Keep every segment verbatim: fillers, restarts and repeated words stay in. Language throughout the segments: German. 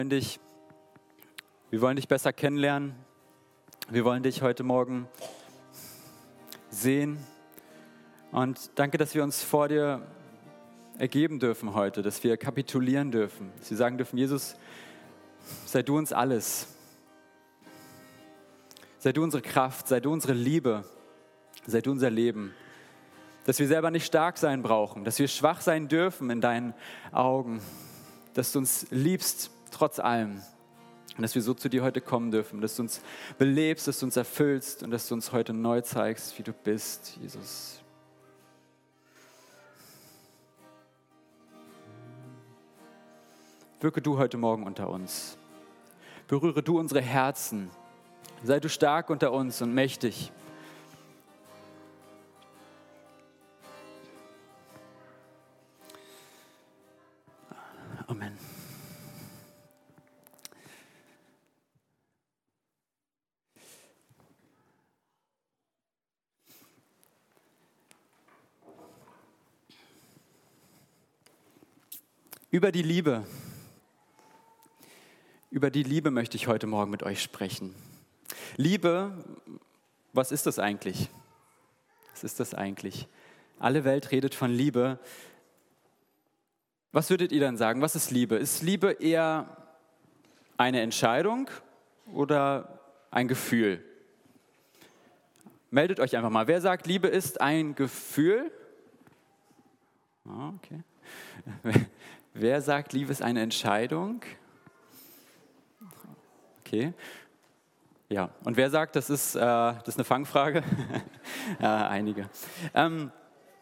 Dich, wir wollen dich besser kennenlernen. Wir wollen dich heute Morgen sehen. Und danke, dass wir uns vor dir ergeben dürfen heute, dass wir kapitulieren dürfen, dass wir sagen dürfen, Jesus, sei du uns alles. Sei du unsere Kraft, sei du unsere Liebe, sei du unser Leben. Dass wir selber nicht stark sein brauchen, dass wir schwach sein dürfen in deinen Augen, dass du uns liebst, trotz allem. Und dass wir so zu dir heute kommen dürfen, dass du uns belebst, dass du uns erfüllst und dass du uns heute neu zeigst, wie du bist, Jesus. Wirke du heute Morgen unter uns. Berühre du unsere Herzen. Sei du stark unter uns und mächtig. Amen. Über die Liebe. Über die Liebe möchte ich heute Morgen mit euch sprechen. Liebe, was ist das eigentlich? Was ist das eigentlich? Alle Welt redet von Liebe. Was würdet ihr dann sagen? Was ist Liebe? Ist Liebe eher eine Entscheidung oder ein Gefühl? Meldet euch einfach mal. Wer sagt, Liebe ist ein Gefühl? Okay. Wer sagt, Liebe ist eine Entscheidung? Okay. Ja, und wer sagt, das ist, äh, das ist eine Fangfrage? Ja, einige. Ähm,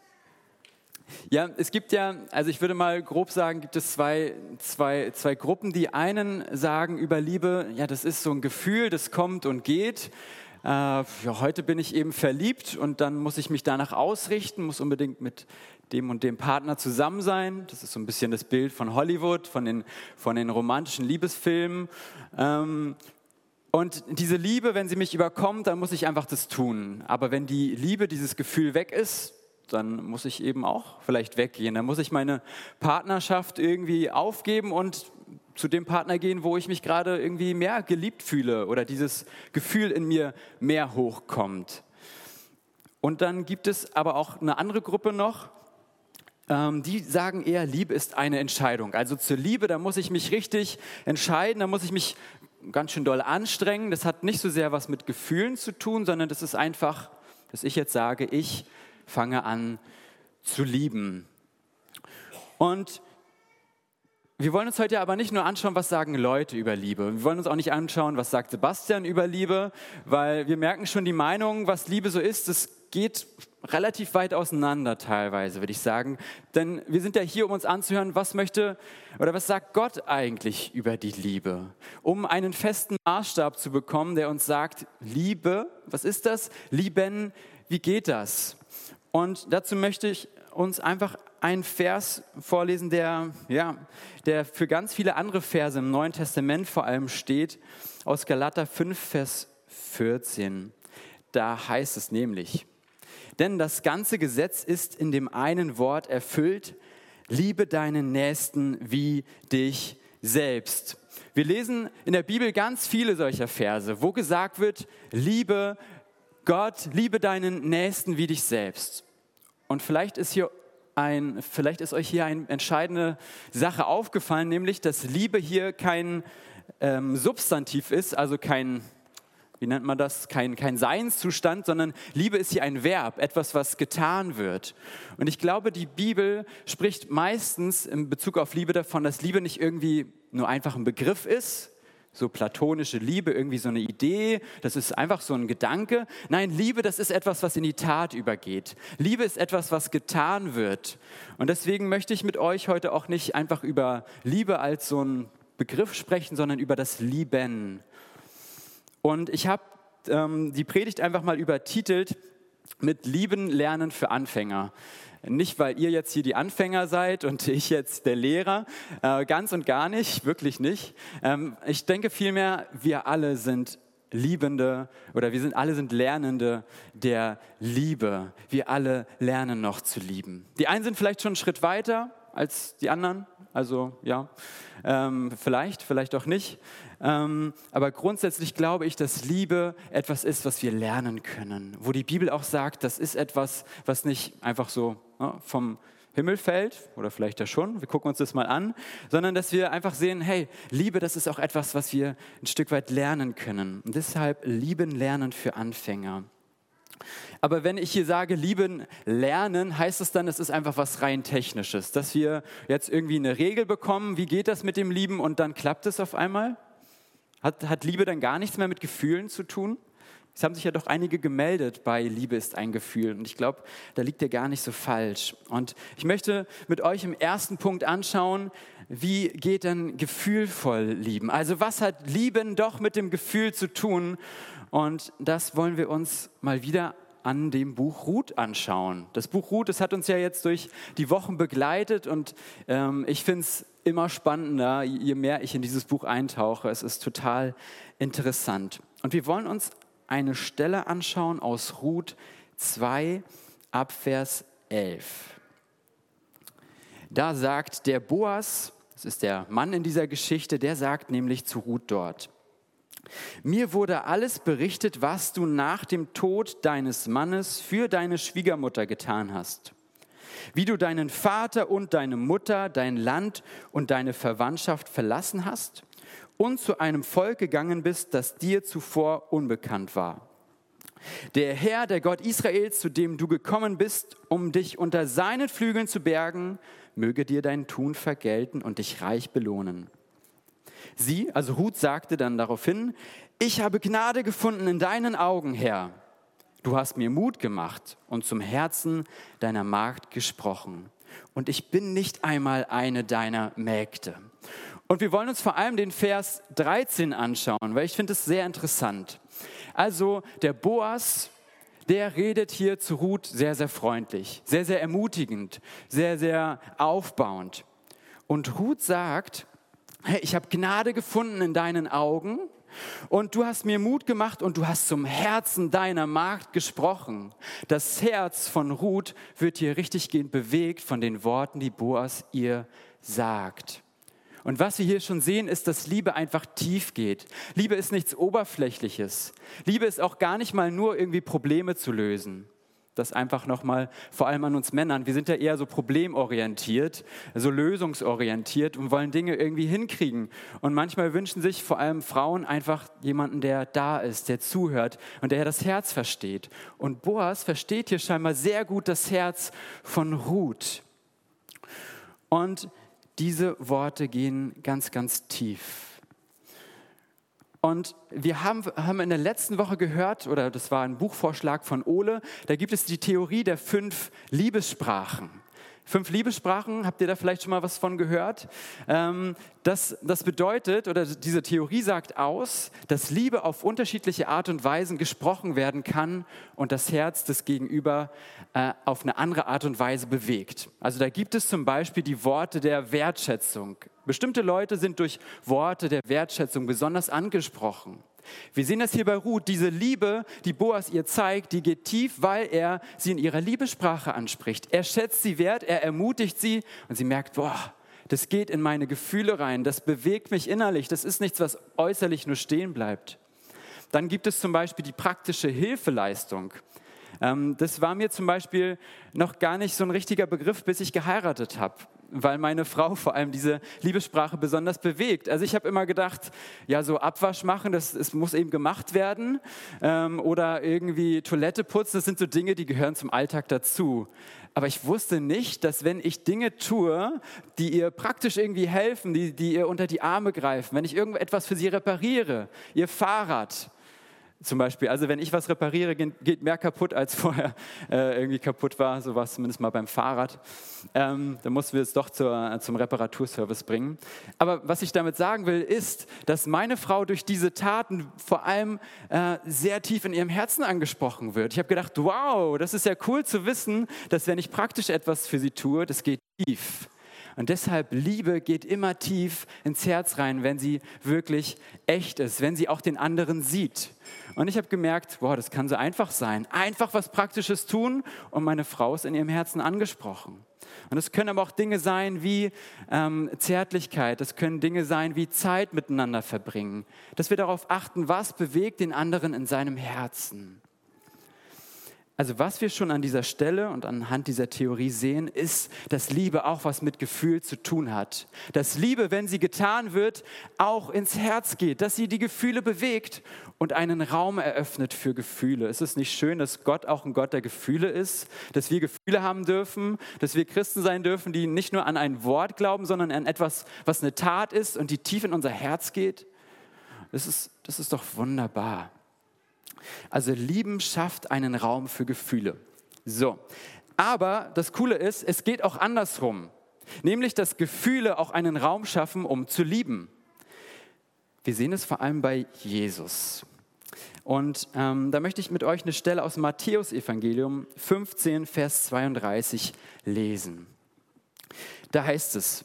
ja, es gibt ja, also ich würde mal grob sagen, gibt es zwei, zwei, zwei Gruppen. Die einen sagen über Liebe, ja, das ist so ein Gefühl, das kommt und geht. Äh, ja, heute bin ich eben verliebt und dann muss ich mich danach ausrichten, muss unbedingt mit dem und dem Partner zusammen sein. Das ist so ein bisschen das Bild von Hollywood, von den, von den romantischen Liebesfilmen. Ähm, und diese Liebe, wenn sie mich überkommt, dann muss ich einfach das tun. Aber wenn die Liebe, dieses Gefühl weg ist, dann muss ich eben auch vielleicht weggehen. Dann muss ich meine Partnerschaft irgendwie aufgeben und zu dem Partner gehen, wo ich mich gerade irgendwie mehr geliebt fühle oder dieses Gefühl in mir mehr hochkommt. Und dann gibt es aber auch eine andere Gruppe noch, ähm, die sagen eher, Liebe ist eine Entscheidung. Also zur Liebe, da muss ich mich richtig entscheiden, da muss ich mich ganz schön doll anstrengen. Das hat nicht so sehr was mit Gefühlen zu tun, sondern das ist einfach, dass ich jetzt sage, ich fange an zu lieben. Und wir wollen uns heute aber nicht nur anschauen, was sagen Leute über Liebe. Wir wollen uns auch nicht anschauen, was sagt Sebastian über Liebe, weil wir merken schon die Meinung, was Liebe so ist, das geht relativ weit auseinander teilweise, würde ich sagen. Denn wir sind ja hier, um uns anzuhören, was möchte oder was sagt Gott eigentlich über die Liebe? Um einen festen Maßstab zu bekommen, der uns sagt, Liebe, was ist das? Lieben, wie geht das? Und dazu möchte ich uns einfach einen Vers vorlesen, der, ja, der für ganz viele andere Verse im Neuen Testament vor allem steht, aus Galater fünf, Vers vierzehn. Da heißt es nämlich, denn das ganze Gesetz ist in dem einen Wort erfüllt, liebe deinen Nächsten wie dich selbst. Wir lesen in der Bibel ganz viele solcher Verse, wo gesagt wird, liebe Gott, liebe deinen Nächsten wie dich selbst. Und vielleicht ist hier ein, vielleicht ist euch hier eine entscheidende Sache aufgefallen, nämlich, dass Liebe hier kein ähm, Substantiv ist, also kein, wie nennt man das, kein, kein Seinszustand, sondern Liebe ist hier ein Verb, etwas, was getan wird. Und ich glaube, die Bibel spricht meistens in Bezug auf Liebe davon, dass Liebe nicht irgendwie nur einfach ein Begriff ist, so platonische Liebe, irgendwie so eine Idee, das ist einfach so ein Gedanke. Nein, Liebe, das ist etwas, was in die Tat übergeht. Liebe ist etwas, was getan wird. Und deswegen möchte ich mit euch heute auch nicht einfach über Liebe als so einen Begriff sprechen, sondern über das Lieben. Und ich habe ähm, die Predigt einfach mal übertitelt mit Lieben lernen für Anfänger. Nicht, weil ihr jetzt hier die Anfänger seid und ich jetzt der Lehrer, äh, ganz und gar nicht, wirklich nicht. Ähm, ich denke vielmehr, wir alle sind Liebende oder wir sind alle sind Lernende der Liebe. Wir alle lernen noch zu lieben. Die einen sind vielleicht schon einen Schritt weiter, als die anderen. Also ja, ähm, vielleicht, vielleicht auch nicht. Ähm, aber grundsätzlich glaube ich, dass Liebe etwas ist, was wir lernen können. Wo die Bibel auch sagt, das ist etwas, was nicht einfach so ja, vom Himmel fällt, oder vielleicht ja schon, wir gucken uns das mal an, sondern dass wir einfach sehen, hey, Liebe, das ist auch etwas, was wir ein Stück weit lernen können. Und deshalb lieben lernen für Anfänger. Aber wenn ich hier sage, lieben lernen, heißt es dann, es ist einfach was rein Technisches, dass wir jetzt irgendwie eine Regel bekommen, wie geht das mit dem Lieben und dann klappt es auf einmal? Hat, hat Liebe dann gar nichts mehr mit Gefühlen zu tun? Es haben sich ja doch einige gemeldet bei Liebe ist ein Gefühl und ich glaube, da liegt ihr gar nicht so falsch. Und ich möchte mit euch im ersten Punkt anschauen, wie geht denn gefühlvoll lieben? Also was hat Lieben doch mit dem Gefühl zu tun? Und das wollen wir uns mal wieder an dem Buch Ruth anschauen. Das Buch Ruth, das hat uns ja jetzt durch die Wochen begleitet und ähm, ich finde es immer spannender, je mehr ich in dieses Buch eintauche. Es ist total interessant. Und wir wollen uns eine Stelle anschauen aus Ruth zwei, ab Vers elf. Da sagt der Boas, das ist der Mann in dieser Geschichte, der sagt nämlich zu Ruth dort: Mir wurde alles berichtet, was du nach dem Tod deines Mannes für deine Schwiegermutter getan hast. Wie du deinen Vater und deine Mutter, dein Land und deine Verwandtschaft verlassen hast und zu einem Volk gegangen bist, das dir zuvor unbekannt war. Der Herr, der Gott Israels, zu dem du gekommen bist, um dich unter seinen Flügeln zu bergen, möge dir dein Tun vergelten und dich reich belohnen. Sie, also Ruth, sagte dann daraufhin: Ich habe Gnade gefunden in deinen Augen, Herr. Du hast mir Mut gemacht und zum Herzen deiner Magd gesprochen. Und ich bin nicht einmal eine deiner Mägde. Und wir wollen uns vor allem den Vers dreizehn anschauen, weil ich finde es sehr interessant. Also der Boas, der redet hier zu Ruth sehr, sehr freundlich, sehr, sehr ermutigend, sehr, sehr aufbauend. Und Ruth sagt: Hey, ich habe Gnade gefunden in deinen Augen und du hast mir Mut gemacht und du hast zum Herzen deiner Magd gesprochen. Das Herz von Ruth wird hier richtiggehend bewegt von den Worten, die Boas ihr sagt. Und was wir hier schon sehen, ist, dass Liebe einfach tief geht. Liebe ist nichts Oberflächliches. Liebe ist auch gar nicht mal nur irgendwie Probleme zu lösen. Das einfach nochmal, vor allem an uns Männern, wir sind ja eher so problemorientiert, so lösungsorientiert und wollen Dinge irgendwie hinkriegen. Und manchmal wünschen sich vor allem Frauen einfach jemanden, der da ist, der zuhört und der das Herz versteht. Und Boas versteht hier scheinbar sehr gut das Herz von Ruth. Und diese Worte gehen ganz, ganz tief. Und wir haben, haben in der letzten Woche gehört, oder das war ein Buchvorschlag von Ole, da gibt es die Theorie der fünf Liebessprachen. Fünf Liebessprachen, habt ihr da vielleicht schon mal was von gehört? Ähm, das, das bedeutet, oder diese Theorie sagt aus, dass Liebe auf unterschiedliche Art und Weisen gesprochen werden kann und das Herz des Gegenüber äh, auf eine andere Art und Weise bewegt. Also da gibt es zum Beispiel die Worte der Wertschätzung. Bestimmte Leute sind durch Worte der Wertschätzung besonders angesprochen. Wir sehen das hier bei Ruth, diese Liebe, die Boas ihr zeigt, die geht tief, weil er sie in ihrer Liebessprache anspricht. Er schätzt sie wert, er ermutigt sie und sie merkt, boah, das geht in meine Gefühle rein, das bewegt mich innerlich, das ist nichts, was äußerlich nur stehen bleibt. Dann gibt es zum Beispiel die praktische Hilfeleistung. Das war mir zum Beispiel noch gar nicht so ein richtiger Begriff, bis ich geheiratet habe, weil meine Frau vor allem diese Liebessprache besonders bewegt. Also ich habe immer gedacht, ja, so Abwasch machen, das, das muss eben gemacht werden ähm, oder irgendwie Toilette putzen, das sind so Dinge, die gehören zum Alltag dazu. Aber ich wusste nicht, dass wenn ich Dinge tue, die ihr praktisch irgendwie helfen, die, die ihr unter die Arme greifen, wenn ich irgendetwas für sie repariere, ihr Fahrrad, zum Beispiel, also wenn ich was repariere, geht mehr kaputt, als vorher äh, irgendwie kaputt war. So war es zumindest mal beim Fahrrad. Ähm, dann mussten wir es doch zur, zum Reparaturservice bringen. Aber was ich damit sagen will, ist, dass meine Frau durch diese Taten vor allem äh, sehr tief in ihrem Herzen angesprochen wird. Ich habe gedacht, wow, das ist ja cool zu wissen, dass wenn ich praktisch etwas für sie tue, das geht tief. Und deshalb, Liebe geht immer tief ins Herz rein, wenn sie wirklich echt ist, wenn sie auch den anderen sieht. Und ich habe gemerkt, boah, das kann so einfach sein. Einfach was Praktisches tun und meine Frau ist in ihrem Herzen angesprochen. Und es können aber auch Dinge sein wie ähm, Zärtlichkeit, es können Dinge sein wie Zeit miteinander verbringen. Dass wir darauf achten, was bewegt den anderen in seinem Herzen. Also was wir schon an dieser Stelle und anhand dieser Theorie sehen, ist, dass Liebe auch was mit Gefühl zu tun hat. Dass Liebe, wenn sie getan wird, auch ins Herz geht, dass sie die Gefühle bewegt und einen Raum eröffnet für Gefühle. Ist es nicht schön, dass Gott auch ein Gott der Gefühle ist, dass wir Gefühle haben dürfen, dass wir Christen sein dürfen, die nicht nur an ein Wort glauben, sondern an etwas, was eine Tat ist und die tief in unser Herz geht? Das ist, das ist doch wunderbar. Also Lieben schafft einen Raum für Gefühle. So, aber das Coole ist, es geht auch andersrum. Nämlich, dass Gefühle auch einen Raum schaffen, um zu lieben. Wir sehen es vor allem bei Jesus. Und ähm, da möchte ich mit euch eine Stelle aus dem Matthäus-Evangelium fünfzehn, Vers zweiunddreißig lesen. Da heißt es: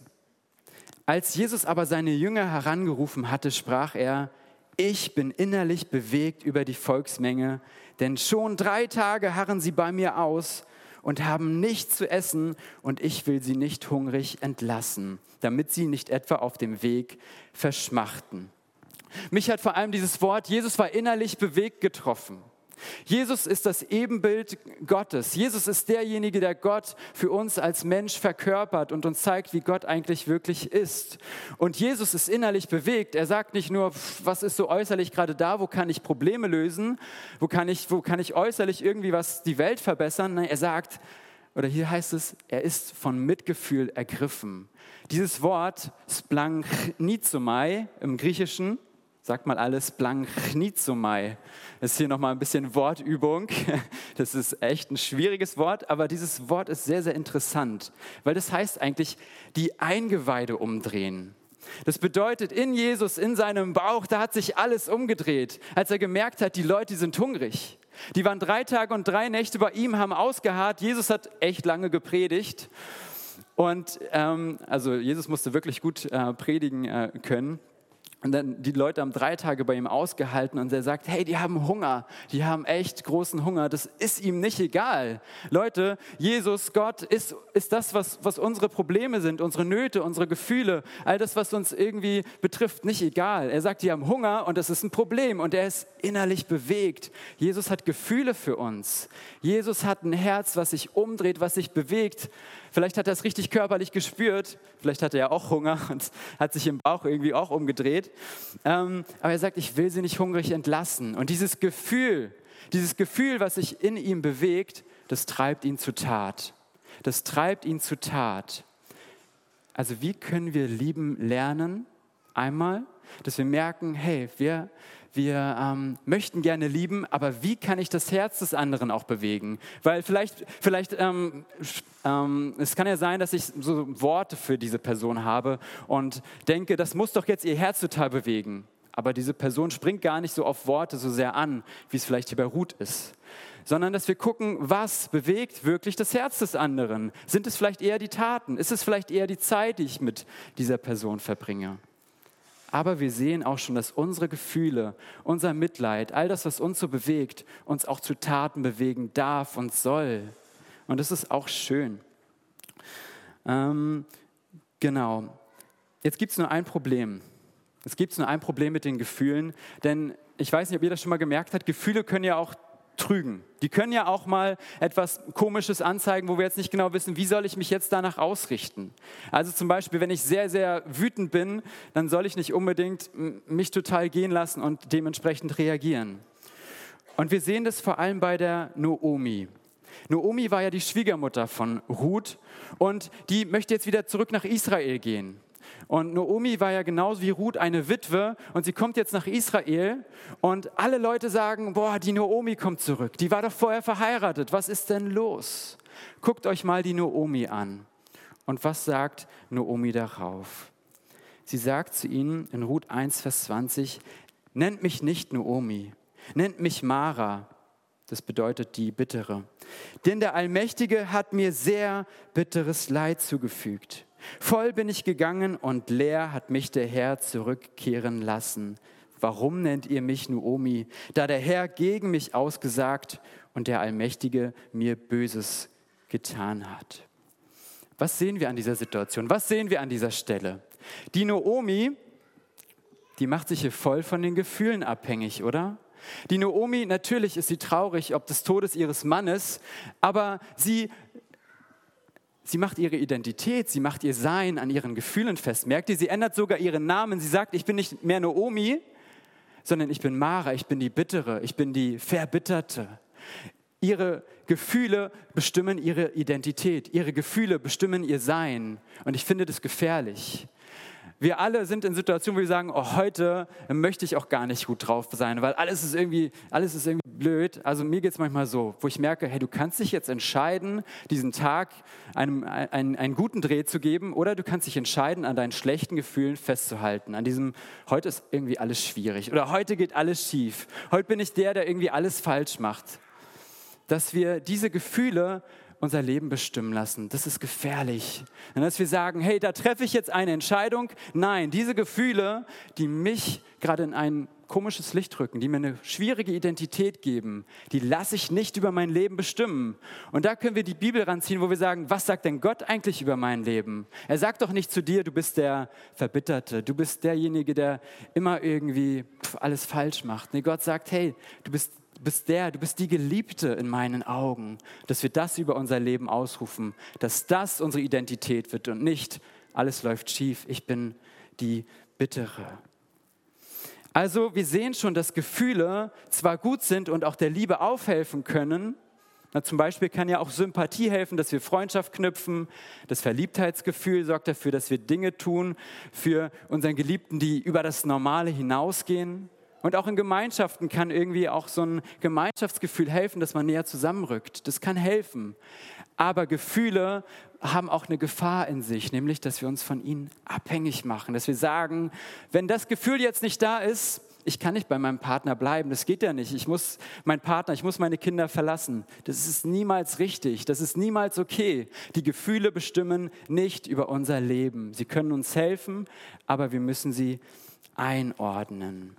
Als Jesus aber seine Jünger herangerufen hatte, sprach er: Ich bin innerlich bewegt über die Volksmenge, denn schon drei Tage harren sie bei mir aus und haben nichts zu essen und ich will sie nicht hungrig entlassen, damit sie nicht etwa auf dem Weg verschmachten. Mich hat vor allem dieses Wort, Jesus war innerlich bewegt, getroffen. Jesus ist das Ebenbild Gottes. Jesus ist derjenige, der Gott für uns als Mensch verkörpert und uns zeigt, wie Gott eigentlich wirklich ist. Und Jesus ist innerlich bewegt. Er sagt nicht nur, was ist so äußerlich gerade da, wo kann ich Probleme lösen, wo kann ich, wo kann ich äußerlich irgendwie was die Welt verbessern. Nein, er sagt, oder hier heißt es, er ist von Mitgefühl ergriffen. Dieses Wort, splanchnizomai im Griechischen, sagt mal alles, splanchnizomai. Das ist hier nochmal ein bisschen Wortübung. Das ist echt ein schwieriges Wort, aber dieses Wort ist sehr, sehr interessant, weil das heißt eigentlich, die Eingeweide umdrehen. Das bedeutet, in Jesus, in seinem Bauch, da hat sich alles umgedreht, als er gemerkt hat, die Leute, die sind hungrig. Die waren drei Tage und drei Nächte bei ihm, haben ausgeharrt. Jesus hat echt lange gepredigt. Und ähm, also Jesus musste wirklich gut äh, predigen äh, können. Und dann die Leute haben drei Tage bei ihm ausgehalten und er sagt, hey, die haben Hunger, die haben echt großen Hunger, das ist ihm nicht egal. Leute, Jesus, Gott ist, ist das, was, was unsere Probleme sind, unsere Nöte, unsere Gefühle, all das, was uns irgendwie betrifft, nicht egal. Er sagt, die haben Hunger und das ist ein Problem und er ist innerlich bewegt. Jesus hat Gefühle für uns. Jesus hat ein Herz, was sich umdreht, was sich bewegt. Vielleicht hat er es richtig körperlich gespürt, vielleicht hatte er auch Hunger und hat sich im Bauch irgendwie auch umgedreht. Ähm, aber er sagt, ich will sie nicht hungrig entlassen. Und dieses Gefühl, dieses Gefühl, was sich in ihm bewegt, das treibt ihn zur Tat. Das treibt ihn zur Tat. Also wie können wir lieben lernen? Einmal, dass wir merken, hey, wir... Wir ähm, möchten gerne lieben, aber wie kann ich das Herz des anderen auch bewegen? Weil vielleicht, vielleicht ähm, ähm, es kann ja sein, dass ich so Worte für diese Person habe und denke, das muss doch jetzt ihr Herz total bewegen. Aber diese Person springt gar nicht so auf Worte so sehr an, wie es vielleicht hier bei Ruth ist. Sondern dass wir gucken, was bewegt wirklich das Herz des anderen? Sind es vielleicht eher die Taten? Ist es vielleicht eher die Zeit, die ich mit dieser Person verbringe? Aber wir sehen auch schon, dass unsere Gefühle, unser Mitleid, all das, was uns so bewegt, uns auch zu Taten bewegen darf und soll. Und das ist auch schön. Ähm, genau. Jetzt gibt es nur ein Problem. Es gibt nur ein Problem mit den Gefühlen, denn ich weiß nicht, ob ihr das schon mal gemerkt habt, Gefühle können ja auch trügen. Die können ja auch mal etwas Komisches anzeigen, wo wir jetzt nicht genau wissen, wie soll ich mich jetzt danach ausrichten. Also zum Beispiel, wenn ich sehr, sehr wütend bin, dann soll ich nicht unbedingt mich total gehen lassen und dementsprechend reagieren. Und wir sehen das vor allem bei der Noomi. Noomi war ja die Schwiegermutter von Ruth und die möchte jetzt wieder zurück nach Israel gehen. Und Noomi war ja genauso wie Ruth eine Witwe und sie kommt jetzt nach Israel und alle Leute sagen, boah, die Noomi kommt zurück, die war doch vorher verheiratet, was ist denn los? Guckt euch mal die Noomi an. Und was sagt Noomi darauf? Sie sagt zu ihnen in Ruth eins, Vers zwanzig, nennt mich nicht Noomi, nennt mich Mara, Das bedeutet die bittere. Denn der Allmächtige hat mir sehr bitteres Leid zugefügt. Voll bin ich gegangen und leer hat mich der Herr zurückkehren lassen. Warum nennt ihr mich Naomi, da der Herr gegen mich ausgesagt und der Allmächtige mir Böses getan hat? Was sehen wir an dieser Situation? Was sehen wir an dieser Stelle? Die Naomi, die macht sich hier voll von den Gefühlen abhängig, oder? Die Naomi, natürlich ist sie traurig ob des Todes ihres Mannes, aber sie, sie macht ihre Identität, sie macht ihr Sein an ihren Gefühlen fest. Merkt ihr, sie ändert sogar ihren Namen. Sie sagt, ich bin nicht mehr Naomi, sondern ich bin Mara, ich bin die Bittere, ich bin die Verbitterte. Ihre Gefühle bestimmen ihre Identität, ihre Gefühle bestimmen ihr Sein. Und ich finde das gefährlich. Wir alle sind in Situationen, wo wir sagen, oh, heute möchte ich auch gar nicht gut drauf sein, weil alles ist irgendwie, alles ist irgendwie blöd. Also mir geht es manchmal so, wo ich merke, hey, du kannst dich jetzt entscheiden, diesen Tag einem, einen, einen guten Dreh zu geben, oder du kannst dich entscheiden, an deinen schlechten Gefühlen festzuhalten. An diesem, heute ist irgendwie alles schwierig oder heute geht alles schief. Heute bin ich der, der irgendwie alles falsch macht. Dass wir diese Gefühle unser Leben bestimmen lassen. Das ist gefährlich. Und dass wir sagen, hey, da treffe ich jetzt eine Entscheidung. Nein, diese Gefühle, die mich gerade in ein komisches Licht rücken, die mir eine schwierige Identität geben, die lasse ich nicht über mein Leben bestimmen. Und da können wir die Bibel ranziehen, wo wir sagen, was sagt denn Gott eigentlich über mein Leben? Er sagt doch nicht zu dir, du bist der Verbitterte, du bist derjenige, der immer irgendwie alles falsch macht. Nee, Gott sagt, hey, du bist Du bist der, du bist die Geliebte in meinen Augen, dass wir das über unser Leben ausrufen, dass das unsere Identität wird und nicht, alles läuft schief, ich bin die Bittere. Also wir sehen schon, dass Gefühle zwar gut sind und auch der Liebe aufhelfen können. Na, zum Beispiel kann ja auch Sympathie helfen, dass wir Freundschaft knüpfen. Das Verliebtheitsgefühl sorgt dafür, dass wir Dinge tun für unseren Geliebten, die über das Normale hinausgehen. Und auch in Gemeinschaften kann irgendwie auch so ein Gemeinschaftsgefühl helfen, dass man näher zusammenrückt. Das kann helfen. Aber Gefühle haben auch eine Gefahr in sich, nämlich, dass wir uns von ihnen abhängig machen. Dass wir sagen, wenn das Gefühl jetzt nicht da ist, ich kann nicht bei meinem Partner bleiben, das geht ja nicht. Ich muss meinen Partner, ich muss meine Kinder verlassen. Das ist niemals richtig, das ist niemals okay. Die Gefühle bestimmen nicht über unser Leben. Sie können uns helfen, aber wir müssen sie einordnen.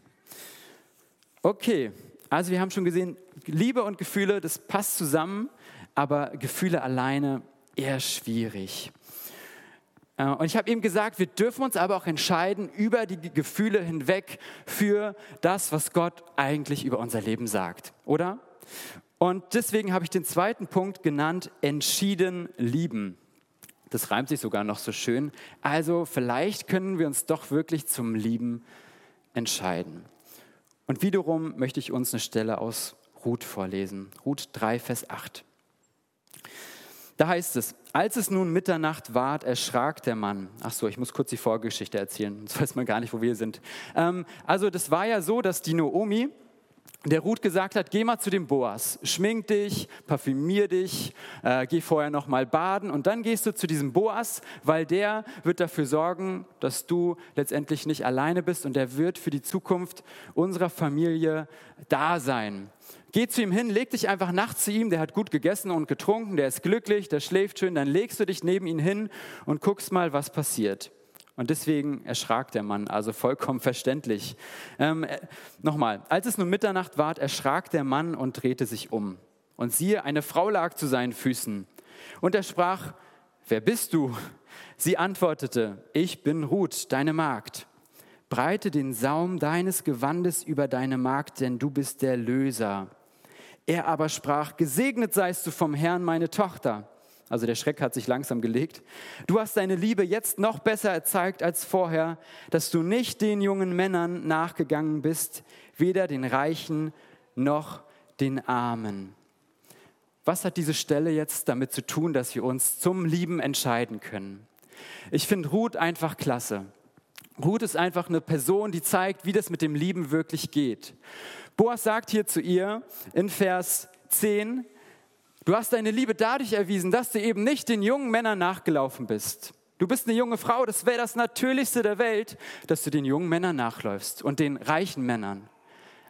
Okay, also wir haben schon gesehen, Liebe und Gefühle, das passt zusammen, aber Gefühle alleine eher schwierig. Und ich habe eben gesagt, wir dürfen uns aber auch entscheiden über die Gefühle hinweg für das, was Gott eigentlich über unser Leben sagt, oder? Und deswegen habe ich den zweiten Punkt genannt, entschieden lieben. Das reimt sich sogar noch so schön. Also vielleicht können wir uns doch wirklich zum Lieben entscheiden. Und wiederum möchte ich uns eine Stelle aus Ruth vorlesen. Ruth drei, Vers acht. Da heißt es, als es nun Mitternacht ward, erschrak der Mann. Ach so, ich muss kurz die Vorgeschichte erzählen, sonst weiß man gar nicht, wo wir sind. Ähm, also das war ja so, dass die Naomi der Ruth gesagt hat, geh mal zu dem Boas, schmink dich, parfümier dich, äh, geh vorher noch mal baden und dann gehst du zu diesem Boas, weil der wird dafür sorgen, dass du letztendlich nicht alleine bist und der wird für die Zukunft unserer Familie da sein. Geh zu ihm hin, leg dich einfach nachts zu ihm, der hat gut gegessen und getrunken, der ist glücklich, der schläft schön, dann legst du dich neben ihn hin und guckst mal, was passiert. Und deswegen erschrak der Mann, also vollkommen verständlich. Ähm, äh, Nochmal, als es nun Mitternacht ward, erschrak der Mann und drehte sich um. Und siehe, eine Frau lag zu seinen Füßen. Und er sprach, wer bist du? Sie antwortete, ich bin Ruth, deine Magd. Breite den Saum deines Gewandes über deine Magd, denn du bist der Löser. Er aber sprach, gesegnet seist du vom Herrn, meine Tochter. Also der Schreck hat sich langsam gelegt. Du hast deine Liebe jetzt noch besser erzeigt als vorher, dass du nicht den jungen Männern nachgegangen bist, weder den Reichen noch den Armen. Was hat diese Stelle jetzt damit zu tun, dass wir uns zum Lieben entscheiden können? Ich finde Ruth einfach klasse. Ruth ist einfach eine Person, die zeigt, wie das mit dem Lieben wirklich geht. Boas sagt hier zu ihr in Vers zehn, du hast deine Liebe dadurch erwiesen, dass du eben nicht den jungen Männern nachgelaufen bist. Du bist eine junge Frau, das wäre das Natürlichste der Welt, dass du den jungen Männern nachläufst und den reichen Männern.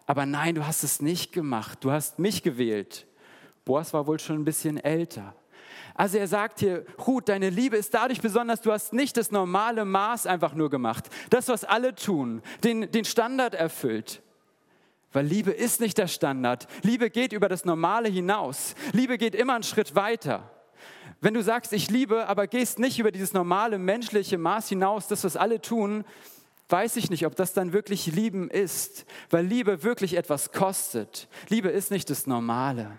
Aber nein, du hast es nicht gemacht. Du hast mich gewählt. Boas war wohl schon ein bisschen älter. Also er sagt hier, Ruth, deine Liebe ist dadurch besonders, du hast nicht das normale Maß einfach nur gemacht. Das, was alle tun, den, den Standard erfüllt. Weil Liebe ist nicht der Standard. Liebe geht über das Normale hinaus. Liebe geht immer einen Schritt weiter. Wenn du sagst, ich liebe, aber gehst nicht über dieses normale menschliche Maß hinaus, das, was alle tun, weiß ich nicht, ob das dann wirklich Lieben ist. Weil Liebe wirklich etwas kostet. Liebe ist nicht das Normale.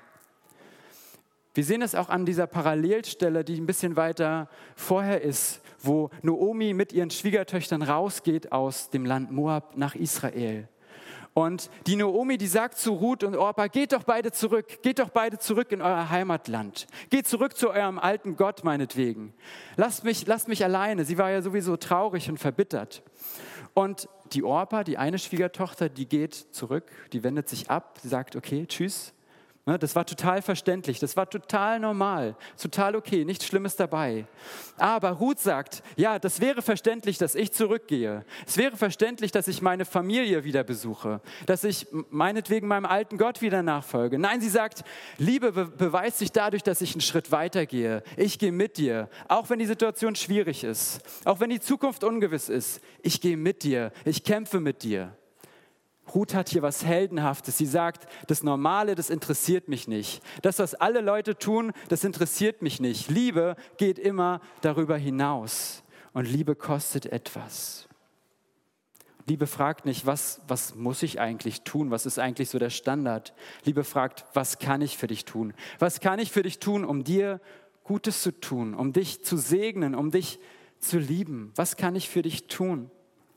Wir sehen es auch an dieser Parallelstelle, die ein bisschen weiter vorher ist, wo Naomi mit ihren Schwiegertöchtern rausgeht aus dem Land Moab nach Israel. Und die Naomi, die sagt zu Ruth und Orpa, geht doch beide zurück, geht doch beide zurück in euer Heimatland. Geht zurück zu eurem alten Gott meinetwegen. Lasst mich, lasst mich alleine. Sie war ja sowieso traurig und verbittert. Und die Orpa, die eine Schwiegertochter, die geht zurück, die wendet sich ab, sie sagt, okay, tschüss. Das war total verständlich, das war total normal, total okay, nichts Schlimmes dabei. Aber Ruth sagt, ja, das wäre verständlich, dass ich zurückgehe. Es wäre verständlich, dass ich meine Familie wieder besuche, dass ich meinetwegen meinem alten Gott wieder nachfolge. Nein, sie sagt, Liebe be- beweist sich dadurch, dass ich einen Schritt weitergehe. Ich gehe mit dir, auch wenn die Situation schwierig ist, auch wenn die Zukunft ungewiss ist. Ich gehe mit dir, ich kämpfe mit dir. Ruth hat hier was Heldenhaftes. Sie sagt, das Normale, das interessiert mich nicht. Das, was alle Leute tun, das interessiert mich nicht. Liebe geht immer darüber hinaus. Und Liebe kostet etwas. Liebe fragt nicht, was, was muss ich eigentlich tun? Was ist eigentlich so der Standard? Liebe fragt, was kann ich für dich tun? Was kann ich für dich tun, um dir Gutes zu tun, um dich zu segnen, um dich zu lieben? Was kann ich für dich tun?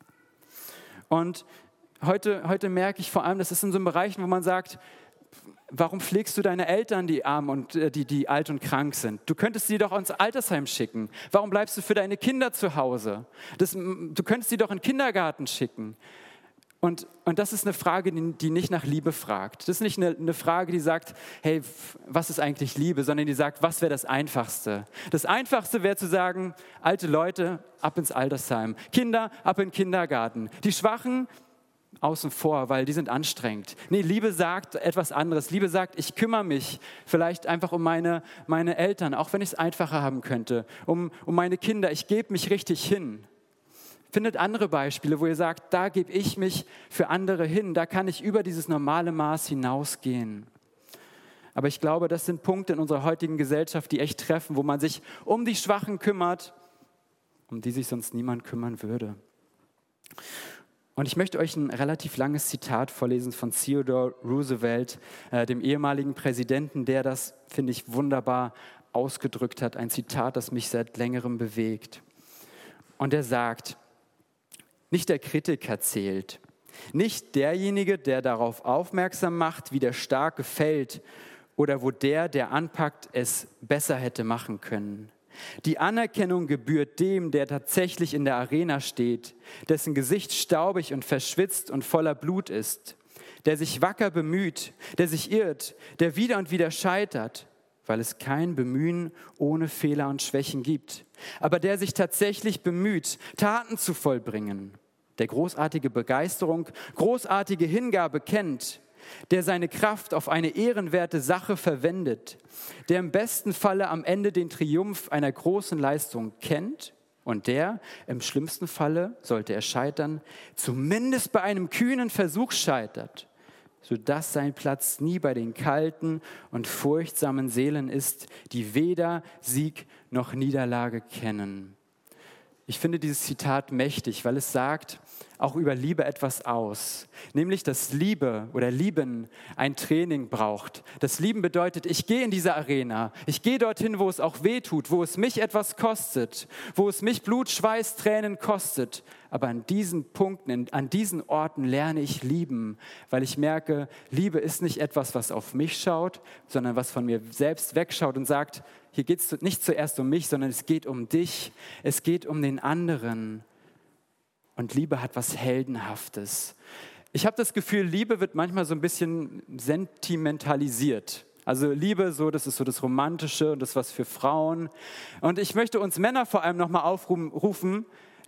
Und Heute, heute merke ich vor allem, das ist in so einem Bereich, wo man sagt, warum pflegst du deine Eltern, die arm und die, die alt und krank sind? Du könntest sie doch ins Altersheim schicken. Warum bleibst du für deine Kinder zu Hause? Das, du könntest sie doch in den Kindergarten schicken. Und, und das ist eine Frage, die, die nicht nach Liebe fragt. Das ist nicht eine, eine Frage, die sagt, hey, was ist eigentlich Liebe? Sondern die sagt, was wäre das Einfachste? Das Einfachste wäre zu sagen, alte Leute, ab ins Altersheim. Kinder, ab in den Kindergarten. Die Schwachen, außen vor, weil die sind anstrengend. Nee, Liebe sagt etwas anderes. Liebe sagt, ich kümmere mich vielleicht einfach um meine, meine Eltern, auch wenn ich es einfacher haben könnte, um, um meine Kinder. Ich gebe mich richtig hin. Findet andere Beispiele, wo ihr sagt, da gebe ich mich für andere hin. Da kann ich über dieses normale Maß hinausgehen. Aber ich glaube, das sind Punkte in unserer heutigen Gesellschaft, die echt treffen, wo man sich um die Schwachen kümmert, um die sich sonst niemand kümmern würde. Und ich möchte euch ein relativ langes Zitat vorlesen von Theodore Roosevelt, äh, dem ehemaligen Präsidenten, der das, finde ich, wunderbar ausgedrückt hat. Ein Zitat, das mich seit längerem bewegt. Und er sagt, nicht der Kritiker zählt, nicht derjenige, der darauf aufmerksam macht, wie der Starke fällt oder wo der, der anpackt, es besser hätte machen können. Die Anerkennung gebührt dem, der tatsächlich in der Arena steht, dessen Gesicht staubig und verschwitzt und voller Blut ist, der sich wacker bemüht, der sich irrt, der wieder und wieder scheitert, weil es kein Bemühen ohne Fehler und Schwächen gibt, aber der sich tatsächlich bemüht, Taten zu vollbringen, der großartige Begeisterung, großartige Hingabe kennt, der seine Kraft auf eine ehrenwerte Sache verwendet, der im besten Falle am Ende den Triumph einer großen Leistung kennt und der, im schlimmsten Falle, sollte er scheitern, zumindest bei einem kühnen Versuch scheitert, sodass sein Platz nie bei den kalten und furchtsamen Seelen ist, die weder Sieg noch Niederlage kennen. Ich finde dieses Zitat mächtig, weil es sagt auch über Liebe etwas aus. Nämlich, dass Liebe oder Lieben ein Training braucht. Das Lieben bedeutet, ich gehe in diese Arena. Ich gehe dorthin, wo es auch weh tut, wo es mich etwas kostet, wo es mich Blut, Schweiß, Tränen kostet. Aber an diesen Punkten, an diesen Orten lerne ich lieben, weil ich merke, Liebe ist nicht etwas, was auf mich schaut, sondern was von mir selbst wegschaut und sagt, hier geht es nicht zuerst um mich, sondern es geht um dich, es geht um den anderen. Und Liebe hat was Heldenhaftes. Ich habe das Gefühl, Liebe wird manchmal so ein bisschen sentimentalisiert. Also Liebe, so, das ist so das Romantische und das was für Frauen. Und ich möchte uns Männer vor allem nochmal aufrufen,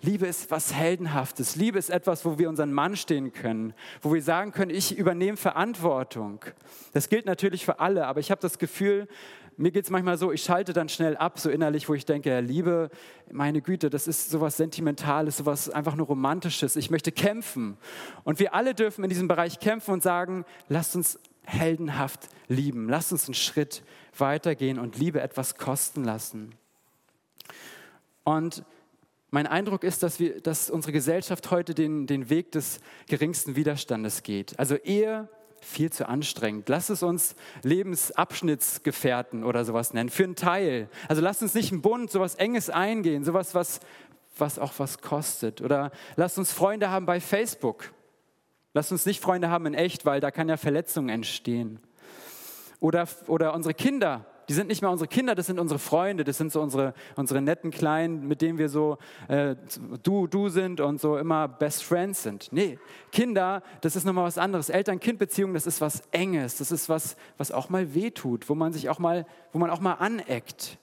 Liebe ist was Heldenhaftes. Liebe ist etwas, wo wir unseren Mann stehen können, wo wir sagen können, ich übernehme Verantwortung. Das gilt natürlich für alle, aber ich habe das Gefühl, mir geht es manchmal so, ich schalte dann schnell ab, so innerlich, wo ich denke, ja, Liebe, meine Güte, das ist sowas Sentimentales, sowas einfach nur Romantisches. Ich möchte kämpfen. Und wir alle dürfen in diesem Bereich kämpfen und sagen, lasst uns heldenhaft lieben. Lasst uns einen Schritt weitergehen und Liebe etwas kosten lassen. Und mein Eindruck ist, dass, wir, dass unsere Gesellschaft heute den, den Weg des geringsten Widerstandes geht. Also Ehe, viel zu anstrengend. Lasst es uns Lebensabschnittsgefährten oder sowas nennen, für einen Teil. Also lasst uns nicht einen Bund, sowas Enges eingehen, sowas, was, was auch was kostet. Oder lasst uns Freunde haben bei Facebook. Lasst uns nicht Freunde haben in echt, weil da kann ja Verletzungen entstehen. Oder, oder unsere Kinder, die sind nicht mehr unsere Kinder, das sind unsere Freunde, das sind so unsere, unsere netten Kleinen, mit denen wir so äh, du, du sind und so immer Best Friends sind. Nee, Kinder, das ist nochmal was anderes. Eltern-Kind-Beziehung, das ist was Enges, das ist was, was auch mal wehtut, wo man sich auch mal, wo man auch mal aneckt.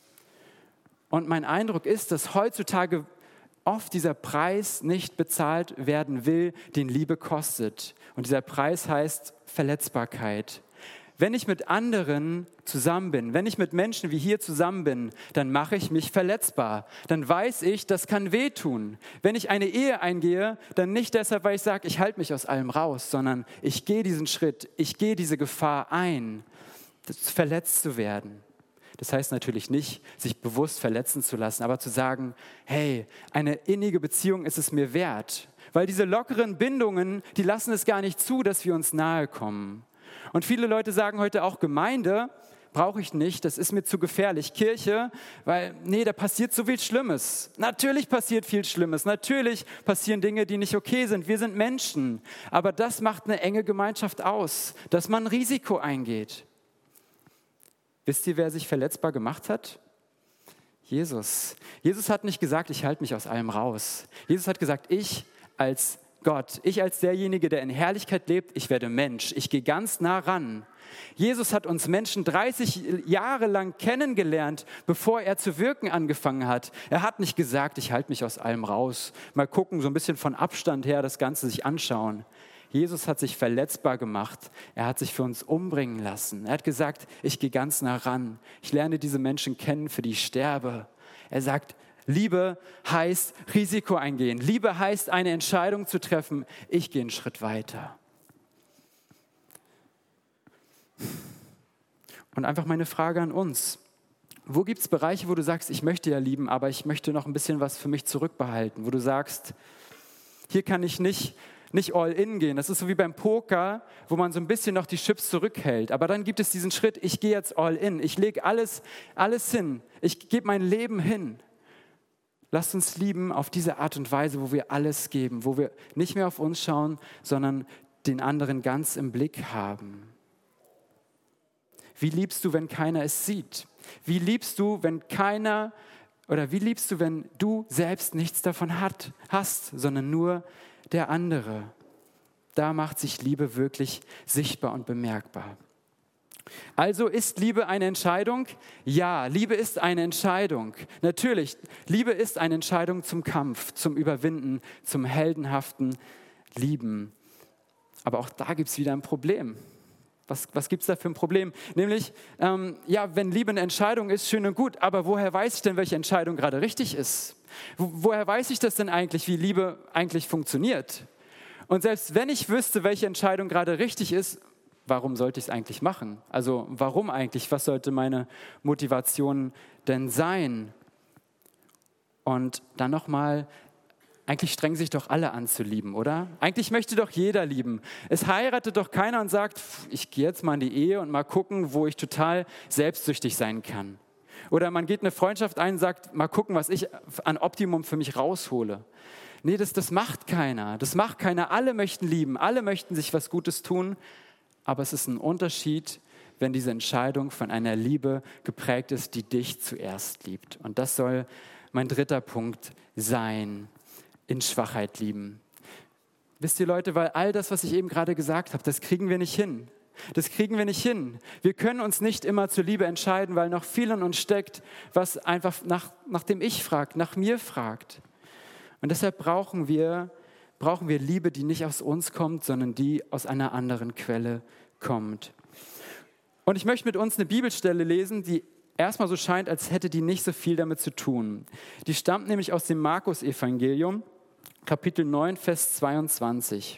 Und mein Eindruck ist, dass heutzutage oft dieser Preis nicht bezahlt werden will, den Liebe kostet. Und dieser Preis heißt Verletzbarkeit. Wenn ich mit anderen zusammen bin, wenn ich mit Menschen wie hier zusammen bin, dann mache ich mich verletzbar. Dann weiß ich, das kann wehtun. Wenn ich eine Ehe eingehe, dann nicht deshalb, weil ich sage, ich halte mich aus allem raus, sondern ich gehe diesen Schritt, ich gehe diese Gefahr ein, verletzt zu werden. Das heißt natürlich nicht, sich bewusst verletzen zu lassen, aber zu sagen, hey, eine innige Beziehung ist es mir wert. Weil diese lockeren Bindungen, die lassen es gar nicht zu, dass wir uns nahe kommen. Und viele Leute sagen heute auch, Gemeinde brauche ich nicht, das ist mir zu gefährlich. Kirche, weil, nee, da passiert so viel Schlimmes. Natürlich passiert viel Schlimmes, natürlich passieren Dinge, die nicht okay sind. Wir sind Menschen, aber das macht eine enge Gemeinschaft aus, dass man ein Risiko eingeht. Wisst ihr, wer sich verletzbar gemacht hat? Jesus. Jesus hat nicht gesagt, ich halte mich aus allem raus. Jesus hat gesagt, ich als Gott, ich als derjenige, der in Herrlichkeit lebt, ich werde Mensch, ich gehe ganz nah ran. Jesus hat uns Menschen dreißig Jahre lang kennengelernt, bevor er zu wirken angefangen hat. Er hat nicht gesagt, ich halte mich aus allem raus, mal gucken, so ein bisschen von Abstand her das Ganze sich anschauen. Jesus hat sich verletzbar gemacht, er hat sich für uns umbringen lassen. Er hat gesagt, ich gehe ganz nah ran, ich lerne diese Menschen kennen, für die ich sterbe. Er sagt, Liebe heißt Risiko eingehen. Liebe heißt, eine Entscheidung zu treffen. Ich gehe einen Schritt weiter. Und einfach meine Frage an uns. Wo gibt es Bereiche, wo du sagst, ich möchte ja lieben, aber ich möchte noch ein bisschen was für mich zurückbehalten? Wo du sagst, hier kann ich nicht, nicht all in gehen. Das ist so wie beim Poker, wo man so ein bisschen noch die Chips zurückhält. Aber dann gibt es diesen Schritt, ich gehe jetzt all in. Ich lege alles, alles hin. Ich gebe mein Leben hin. Lasst uns lieben auf diese Art und Weise, wo wir alles geben, wo wir nicht mehr auf uns schauen, sondern den anderen ganz im Blick haben. Wie liebst du, wenn keiner es sieht? Wie liebst du, wenn keiner, oder wie liebst du, wenn du selbst nichts davon hat, hast, sondern nur der andere? Da macht sich Liebe wirklich sichtbar und bemerkbar. Also ist Liebe eine Entscheidung? Ja, Liebe ist eine Entscheidung. Natürlich, Liebe ist eine Entscheidung zum Kampf, zum Überwinden, zum heldenhaften Lieben. Aber auch da gibt es wieder ein Problem. Was, was gibt es da für ein Problem? Nämlich, ähm, ja, wenn Liebe eine Entscheidung ist, schön und gut, aber woher weiß ich denn, welche Entscheidung gerade richtig ist? Wo, woher weiß ich das denn eigentlich, wie Liebe eigentlich funktioniert? Und selbst wenn ich wüsste, welche Entscheidung gerade richtig ist, warum sollte ich es eigentlich machen? Also warum eigentlich? Was sollte meine Motivation denn sein? Und dann nochmal, eigentlich strengen sich doch alle an zu lieben, oder? Eigentlich möchte doch jeder lieben. Es heiratet doch keiner und sagt, ich gehe jetzt mal in die Ehe und mal gucken, wo ich total selbstsüchtig sein kann. Oder man geht eine Freundschaft ein und sagt, mal gucken, was ich an Optimum für mich raushole. Nee, das, das macht keiner. Das macht keiner. Alle möchten lieben, alle möchten sich was Gutes tun. Aber es ist ein Unterschied, wenn diese Entscheidung von einer Liebe geprägt ist, die dich zuerst liebt. Und das soll mein dritter Punkt sein, in Schwachheit lieben. Wisst ihr Leute, weil all das, was ich eben gerade gesagt habe, das kriegen wir nicht hin. Das kriegen wir nicht hin. Wir können uns nicht immer zur Liebe entscheiden, weil noch viel in uns steckt, was einfach nach, nach dem Ich fragt, nach mir fragt. Und deshalb brauchen wir, brauchen wir Liebe, die nicht aus uns kommt, sondern die aus einer anderen Quelle kommt. Und ich möchte mit uns eine Bibelstelle lesen, die erstmal so scheint, als hätte die nicht so viel damit zu tun. Die stammt nämlich aus dem Markus-Evangelium, Kapitel neun, Vers zweiundzwanzig.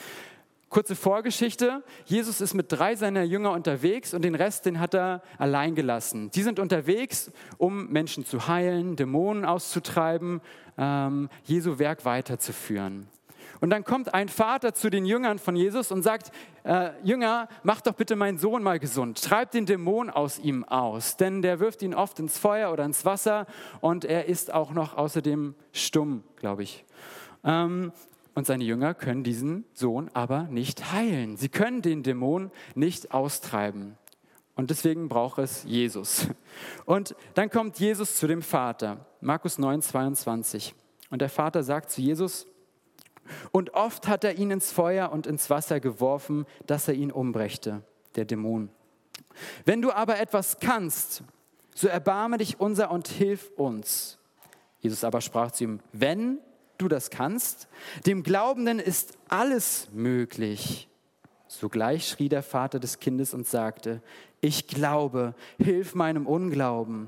Kurze Vorgeschichte, Jesus ist mit drei seiner Jünger unterwegs und den Rest, den hat er allein gelassen. Die sind unterwegs, um Menschen zu heilen, Dämonen auszutreiben, ähm, Jesu Werk weiterzuführen. Und dann kommt ein Vater zu den Jüngern von Jesus und sagt, äh, Jünger, mach doch bitte meinen Sohn mal gesund, treibt den Dämon aus ihm aus, denn der wirft ihn oft ins Feuer oder ins Wasser und er ist auch noch außerdem stumm, glaube ich. Ähm, Und seine Jünger können diesen Sohn aber nicht heilen. Sie können den Dämon nicht austreiben. Und deswegen braucht es Jesus. Und dann kommt Jesus zu dem Vater. Markus neun, zweiundzwanzig. Und der Vater sagt zu Jesus, und oft hat er ihn ins Feuer und ins Wasser geworfen, dass er ihn umbrächte, der Dämon. Wenn du aber etwas kannst, so erbarme dich unser und hilf uns. Jesus aber sprach zu ihm, wenn du das kannst, dem Glaubenden ist alles möglich. Sogleich schrie der Vater des Kindes und sagte, ich glaube, hilf meinem Unglauben.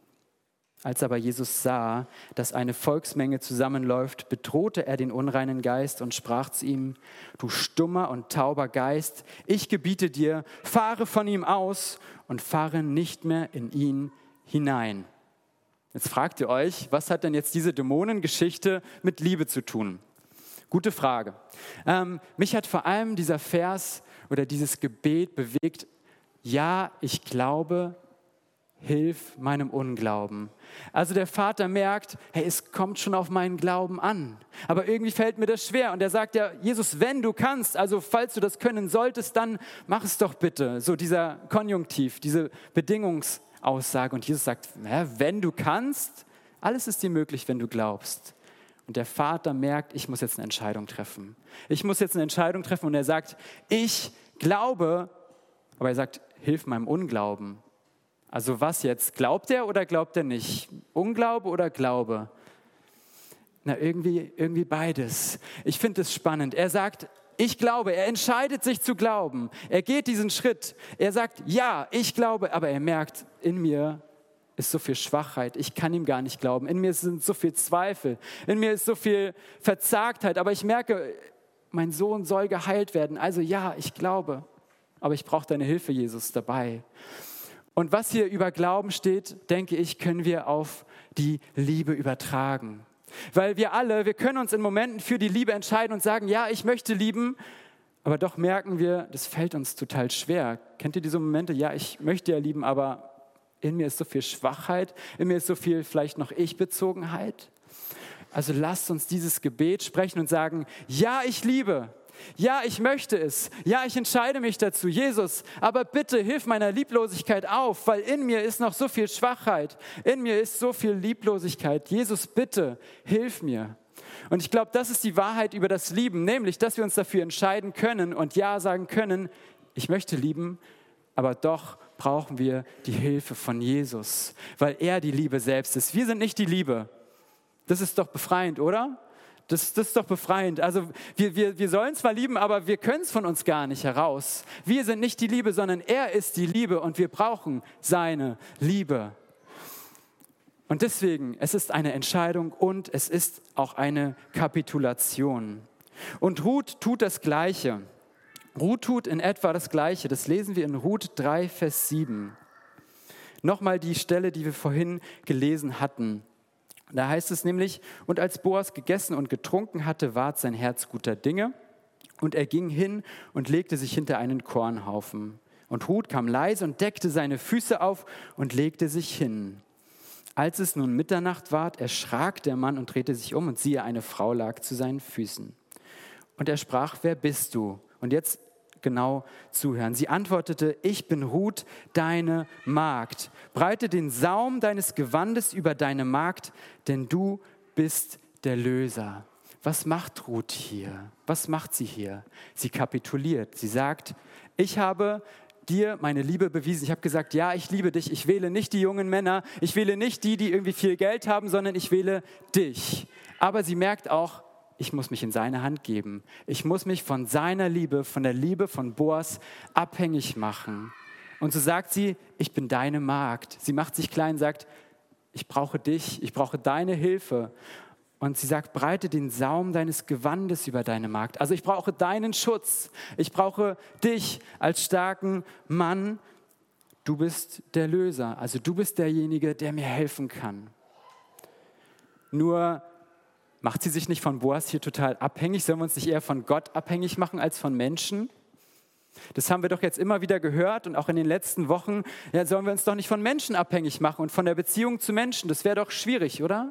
Als aber Jesus sah, dass eine Volksmenge zusammenläuft, bedrohte er den unreinen Geist und sprach zu ihm, du stummer und tauber Geist, ich gebiete dir, fahre von ihm aus und fahre nicht mehr in ihn hinein. Jetzt fragt ihr euch, was hat denn jetzt diese Dämonengeschichte mit Liebe zu tun? Gute Frage. Ähm, mich hat vor allem dieser Vers oder dieses Gebet bewegt, ja, ich glaube, hilf meinem Unglauben. Also der Vater merkt, hey, es kommt schon auf meinen Glauben an, aber irgendwie fällt mir das schwer. Und er sagt ja, Jesus, wenn du kannst, also falls du das können solltest, dann mach es doch bitte. So dieser Konjunktiv, diese Bedingungs Aussage. Und Jesus sagt, wenn du kannst, alles ist dir möglich, wenn du glaubst. Und der Vater merkt, ich muss jetzt eine Entscheidung treffen. Ich muss jetzt eine Entscheidung treffen und er sagt, ich glaube, aber er sagt, hilf meinem Unglauben. Also was jetzt? Glaubt er oder glaubt er nicht? Unglaube oder Glaube? Na, irgendwie, irgendwie beides. Ich finde es spannend. Er sagt, ich glaube, er entscheidet sich zu glauben. Er geht diesen Schritt. Er sagt, ja, ich glaube, aber er merkt, in mir ist so viel Schwachheit. Ich kann ihm gar nicht glauben. In mir sind so viel Zweifel. In mir ist so viel Verzagtheit. Aber ich merke, mein Sohn soll geheilt werden. Also ja, ich glaube. Aber ich brauche deine Hilfe, Jesus, dabei. Und was hier über Glauben steht, denke ich, können wir auf die Liebe übertragen. Weil wir alle, wir können uns in Momenten für die Liebe entscheiden und sagen, ja, ich möchte lieben, aber doch merken wir, das fällt uns total schwer. Kennt ihr diese Momente? Ja, ich möchte ja lieben, aber in mir ist so viel Schwachheit, in mir ist so viel vielleicht noch Ich-Bezogenheit. Also lasst uns dieses Gebet sprechen und sagen, ja, ich liebe. Ja, ich möchte es. Ja, ich entscheide mich dazu. Jesus, aber bitte hilf meiner Lieblosigkeit auf, weil in mir ist noch so viel Schwachheit. In mir ist so viel Lieblosigkeit. Jesus, bitte, hilf mir. Und ich glaube, das ist die Wahrheit über das Lieben, nämlich, dass wir uns dafür entscheiden können und Ja sagen können, ich möchte lieben, aber doch brauchen wir die Hilfe von Jesus, weil er die Liebe selbst ist. Wir sind nicht die Liebe. Das ist doch befreiend, oder? Das, das ist doch befreiend. Also wir, wir, wir sollen zwar lieben, aber wir können es von uns gar nicht heraus. Wir sind nicht die Liebe, sondern er ist die Liebe und wir brauchen seine Liebe. Und deswegen, es ist eine Entscheidung und es ist auch eine Kapitulation. Und Ruth tut das Gleiche. Ruth tut in etwa das Gleiche. Das lesen wir in Ruth drei, Vers sieben. Nochmal die Stelle, die wir vorhin gelesen hatten. Da heißt es nämlich, und als Boas gegessen und getrunken hatte, ward sein Herz guter Dinge. Und er ging hin und legte sich hinter einen Kornhaufen. Und Ruth kam leise und deckte seine Füße auf und legte sich hin. Als es nun Mitternacht ward, erschrak der Mann und drehte sich um und siehe, eine Frau lag zu seinen Füßen. Und er sprach, wer bist du? Und jetzt genau zuhören. Sie antwortete, ich bin Ruth, deine Magd. Breite den Saum deines Gewandes über deine Magd, denn du bist der Löser. Was macht Ruth hier? Was macht sie hier? Sie kapituliert. Sie sagt, ich habe dir meine Liebe bewiesen. Ich habe gesagt, ja, ich liebe dich. Ich wähle nicht die jungen Männer. Ich wähle nicht die, die irgendwie viel Geld haben, sondern ich wähle dich. Aber sie merkt auch, ich muss mich in seine Hand geben. Ich muss mich von seiner Liebe, von der Liebe von Boas abhängig machen. Und so sagt sie, ich bin deine Magd. Sie macht sich klein, sagt, ich brauche dich, ich brauche deine Hilfe. Und sie sagt, breite den Saum deines Gewandes über deine Magd. Also ich brauche deinen Schutz. Ich brauche dich als starken Mann. Du bist der Löser. Also du bist derjenige, der mir helfen kann. Nur macht sie sich nicht von Boas hier total abhängig? Sollen wir uns nicht eher von Gott abhängig machen als von Menschen? Das haben wir doch jetzt immer wieder gehört und auch in den letzten Wochen. Ja, sollen wir uns doch nicht von Menschen abhängig machen und von der Beziehung zu Menschen? Das wäre doch schwierig, oder?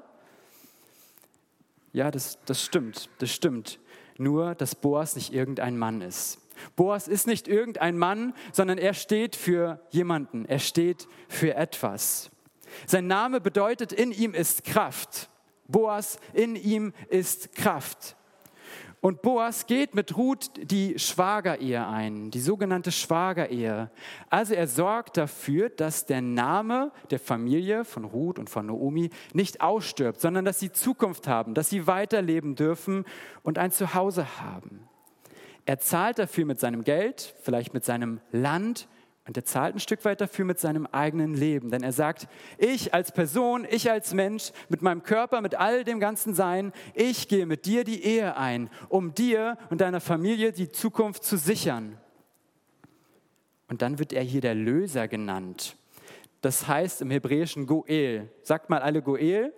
Ja, das, das stimmt, das stimmt. Nur, dass Boas nicht irgendein Mann ist. Boas ist nicht irgendein Mann, sondern er steht für jemanden. Er steht für etwas. Sein Name bedeutet, in ihm ist Kraft. Boas, in ihm ist Kraft. Und Boas geht mit Ruth die Schwagerehe ein, die sogenannte Schwagerehe. Also er sorgt dafür, dass der Name der Familie von Ruth und von Naomi nicht ausstirbt, sondern dass sie Zukunft haben, dass sie weiterleben dürfen und ein Zuhause haben. Er zahlt dafür mit seinem Geld, vielleicht mit seinem Land, und er zahlt ein Stück weit dafür mit seinem eigenen Leben. Denn er sagt, ich als Person, ich als Mensch, mit meinem Körper, mit all dem ganzen Sein, ich gehe mit dir die Ehe ein, um dir und deiner Familie die Zukunft zu sichern. Und dann wird er hier der Löser genannt. Das heißt im Hebräischen Goel. Sagt mal alle Goel.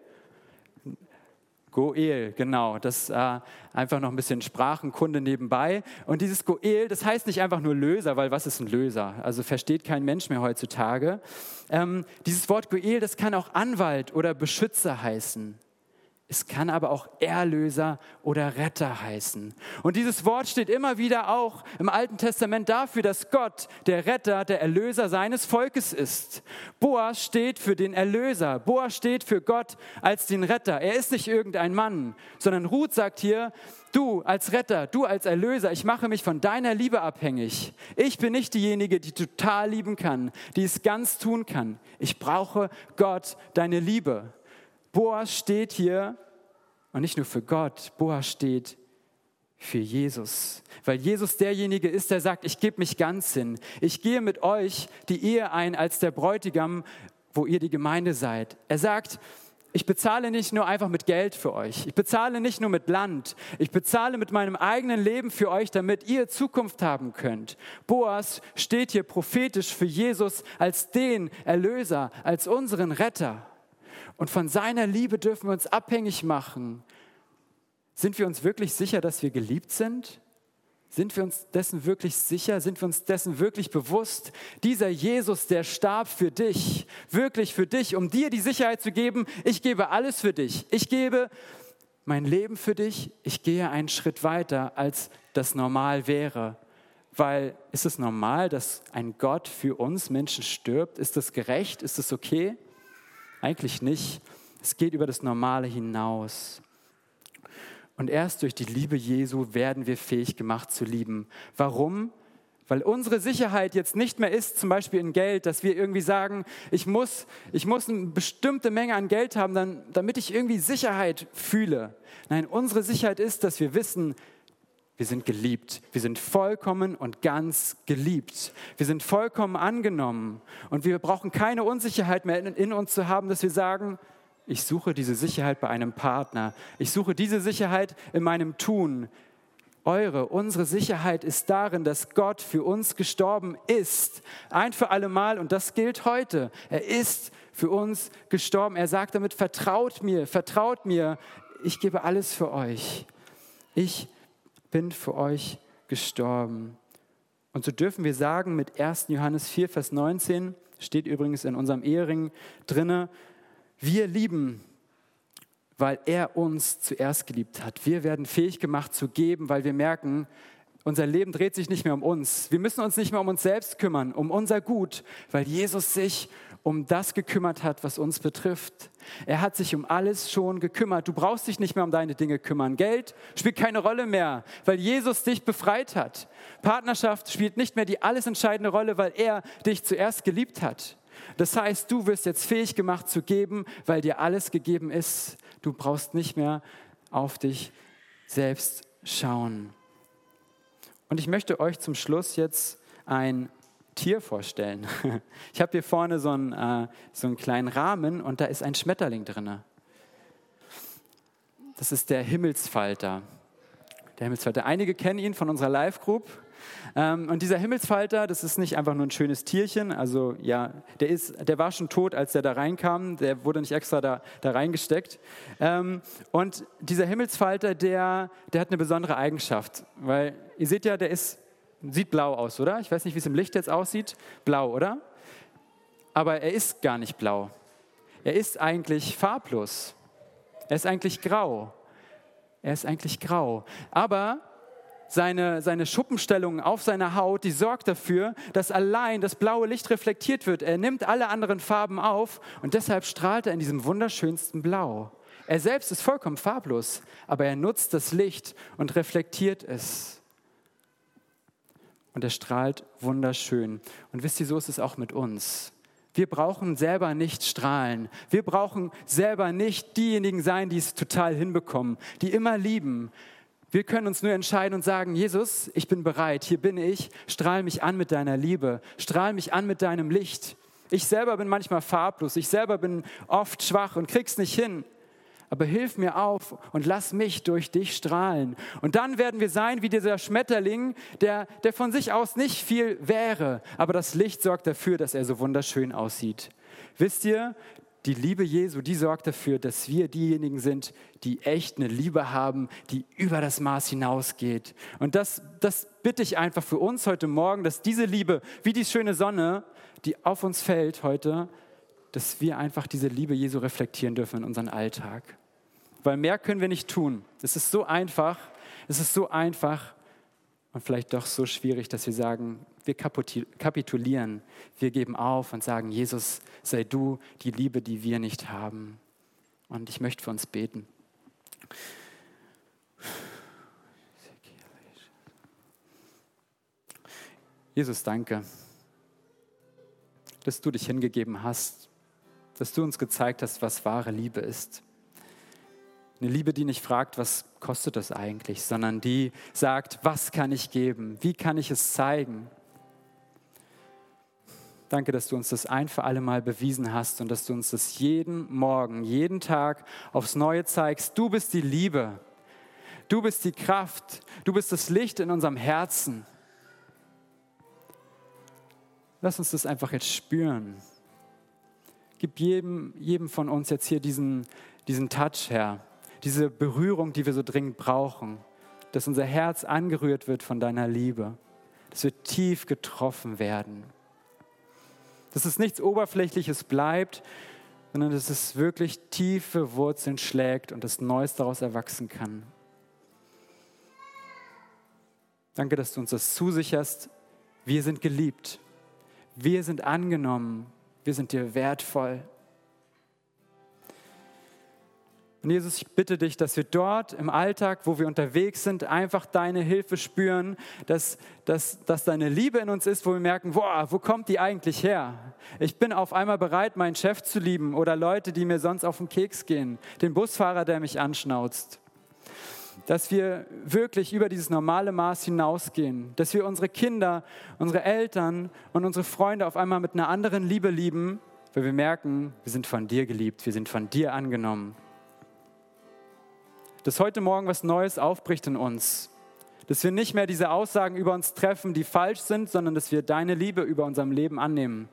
Goel, genau, das äh, einfach noch ein bisschen Sprachenkunde nebenbei. Und dieses Goel, das heißt nicht einfach nur Löser, weil was ist ein Löser? Also versteht kein Mensch mehr heutzutage. Ähm, dieses Wort Goel, das kann auch Anwalt oder Beschützer heißen. Es kann aber auch Erlöser oder Retter heißen. Und dieses Wort steht immer wieder auch im Alten Testament dafür, dass Gott der Retter, der Erlöser seines Volkes ist. Boas steht für den Erlöser. Boas steht für Gott als den Retter. Er ist nicht irgendein Mann, sondern Ruth sagt hier, du als Retter, du als Erlöser, ich mache mich von deiner Liebe abhängig. Ich bin nicht diejenige, die total lieben kann, die es ganz tun kann. Ich brauche Gott, deine Liebe. Boas steht hier, und nicht nur für Gott, Boas steht für Jesus. Weil Jesus derjenige ist, der sagt, ich gebe mich ganz hin. Ich gehe mit euch die Ehe ein als der Bräutigam, wo ihr die Gemeinde seid. Er sagt, ich bezahle nicht nur einfach mit Geld für euch. Ich bezahle nicht nur mit Land. Ich bezahle mit meinem eigenen Leben für euch, damit ihr Zukunft haben könnt. Boas steht hier prophetisch für Jesus als den Erlöser, als unseren Retter. Und von seiner Liebe dürfen wir uns abhängig machen. Sind wir uns wirklich sicher, dass wir geliebt sind? Sind wir uns dessen wirklich sicher? Sind wir uns dessen wirklich bewusst? Dieser Jesus, der starb für dich, wirklich für dich, um dir die Sicherheit zu geben, ich gebe alles für dich. Ich gebe mein Leben für dich. Ich gehe einen Schritt weiter, als das normal wäre. Weil ist es normal, dass ein Gott für uns Menschen stirbt? Ist das gerecht? Ist das okay? Eigentlich nicht. Es geht über das Normale hinaus. Und erst durch die Liebe Jesu werden wir fähig gemacht zu lieben. Warum? Weil unsere Sicherheit jetzt nicht mehr ist, zum Beispiel in Geld, dass wir irgendwie sagen, ich muss, ich muss eine bestimmte Menge an Geld haben, dann, damit ich irgendwie Sicherheit fühle. Nein, unsere Sicherheit ist, dass wir wissen, wir sind geliebt. Wir sind vollkommen und ganz geliebt. Wir sind vollkommen angenommen. Und wir brauchen keine Unsicherheit mehr in, in uns zu haben, dass wir sagen, ich suche diese Sicherheit bei einem Partner. Ich suche diese Sicherheit in meinem Tun. Eure, unsere Sicherheit ist darin, dass Gott für uns gestorben ist. Ein für alle Mal, und das gilt heute. Er ist für uns gestorben. Er sagt damit, vertraut mir, vertraut mir. Ich gebe alles für euch. Ich bin für euch gestorben. Und so dürfen wir sagen mit erster Johannes vier, Vers neunzehn, steht übrigens in unserem Ehering drinne, wir lieben, weil er uns zuerst geliebt hat. Wir werden fähig gemacht zu geben, weil wir merken, unser Leben dreht sich nicht mehr um uns. Wir müssen uns nicht mehr um uns selbst kümmern, um unser Gut, weil Jesus sich um das gekümmert hat, was uns betrifft. Er hat sich um alles schon gekümmert. Du brauchst dich nicht mehr um deine Dinge kümmern. Geld spielt keine Rolle mehr, weil Jesus dich befreit hat. Partnerschaft spielt nicht mehr die alles entscheidende Rolle, weil er dich zuerst geliebt hat. Das heißt, du wirst jetzt fähig gemacht zu geben, weil dir alles gegeben ist. Du brauchst nicht mehr auf dich selbst schauen. Und ich möchte euch zum Schluss jetzt ein Tier vorstellen. Ich habe hier vorne so einen, äh, so einen kleinen Rahmen und da ist ein Schmetterling drin. Das ist der Himmelsfalter. Der Himmelsfalter. Einige kennen ihn von unserer Live-Group. Ähm, und dieser Himmelsfalter, das ist nicht einfach nur ein schönes Tierchen. Also ja, der, ist, der war schon tot, als der da reinkam. Der wurde nicht extra da, da reingesteckt. Ähm, und dieser Himmelsfalter, der, der hat eine besondere Eigenschaft. Weil ihr seht ja, der ist sieht blau aus, oder? Ich weiß nicht, wie es im Licht jetzt aussieht. Blau, oder? Aber er ist gar nicht blau. Er ist eigentlich farblos. Er ist eigentlich grau. Er ist eigentlich grau. Aber seine, seine Schuppenstellung auf seiner Haut, die sorgt dafür, dass allein das blaue Licht reflektiert wird. Er nimmt alle anderen Farben auf und deshalb strahlt er in diesem wunderschönsten Blau. Er selbst ist vollkommen farblos, aber er nutzt das Licht und reflektiert es. Und er strahlt wunderschön. Und wisst ihr, so ist es auch mit uns. Wir brauchen selber nicht strahlen. Wir brauchen selber nicht diejenigen sein, die es total hinbekommen, die immer lieben. Wir können uns nur entscheiden und sagen, Jesus, ich bin bereit, hier bin ich, strahl mich an mit deiner Liebe, strahl mich an mit deinem Licht. Ich selber bin manchmal farblos, ich selber bin oft schwach und krieg's nicht hin. Aber hilf mir auf und lass mich durch dich strahlen. Und dann werden wir sein wie dieser Schmetterling, der, der von sich aus nicht viel wäre. Aber das Licht sorgt dafür, dass er so wunderschön aussieht. Wisst ihr, die Liebe Jesu, die sorgt dafür, dass wir diejenigen sind, die echt eine Liebe haben, die über das Maß hinausgeht. Und das, das bitte ich einfach für uns heute Morgen, dass diese Liebe, wie die schöne Sonne, die auf uns fällt heute, dass wir einfach diese Liebe Jesu reflektieren dürfen in unseren Alltag. Weil mehr können wir nicht tun. Es ist so einfach, es ist so einfach und vielleicht doch so schwierig, dass wir sagen, wir kapitulieren, wir geben auf und sagen, Jesus, sei du die Liebe, die wir nicht haben. Und ich möchte für uns beten. Jesus, danke, dass du dich hingegeben hast, dass du uns gezeigt hast, was wahre Liebe ist. Eine Liebe, die nicht fragt, was kostet das eigentlich, sondern die sagt, was kann ich geben, wie kann ich es zeigen. Danke, dass du uns das ein für alle Mal bewiesen hast und dass du uns das jeden Morgen, jeden Tag aufs Neue zeigst. Du bist die Liebe, du bist die Kraft, du bist das Licht in unserem Herzen. Lass uns das einfach jetzt spüren. Gib jedem, jedem von uns jetzt hier diesen, diesen Touch, Herr, diese Berührung, die wir so dringend brauchen, dass unser Herz angerührt wird von deiner Liebe, dass wir tief getroffen werden, dass es nichts Oberflächliches bleibt, sondern dass es wirklich tiefe Wurzeln schlägt und das Neues daraus erwachsen kann. Danke, dass du uns das zusicherst. Wir sind geliebt, wir sind angenommen, wir sind dir wertvoll. Und Jesus, ich bitte dich, dass wir dort im Alltag, wo wir unterwegs sind, einfach deine Hilfe spüren, dass, dass, dass deine Liebe in uns ist, wo wir merken, boah, wo kommt die eigentlich her? Ich bin auf einmal bereit, meinen Chef zu lieben oder Leute, die mir sonst auf den Keks gehen, den Busfahrer, der mich anschnauzt. Dass wir wirklich über dieses normale Maß hinausgehen, dass wir unsere Kinder, unsere Eltern und unsere Freunde auf einmal mit einer anderen Liebe lieben, weil wir merken, wir sind von dir geliebt, wir sind von dir angenommen. Dass heute Morgen was Neues aufbricht in uns. Dass wir nicht mehr diese Aussagen über uns treffen, die falsch sind, sondern dass wir deine Liebe über unserem Leben annehmen.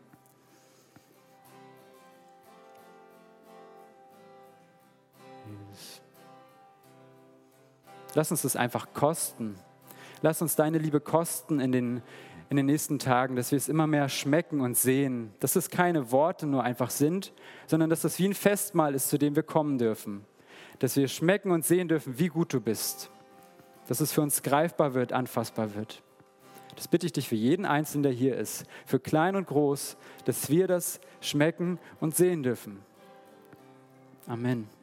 Lass uns das einfach kosten. Lass uns deine Liebe kosten in den, in den nächsten Tagen, dass wir es immer mehr schmecken und sehen. Dass es keine Worte nur einfach sind, sondern dass das wie ein Festmahl ist, zu dem wir kommen dürfen. Dass wir schmecken und sehen dürfen, wie gut du bist. dass es für uns greifbar wird, anfassbar wird. Das bitte ich dich für jeden Einzelnen, der hier ist, für klein und groß, dass wir das schmecken und sehen dürfen. Amen.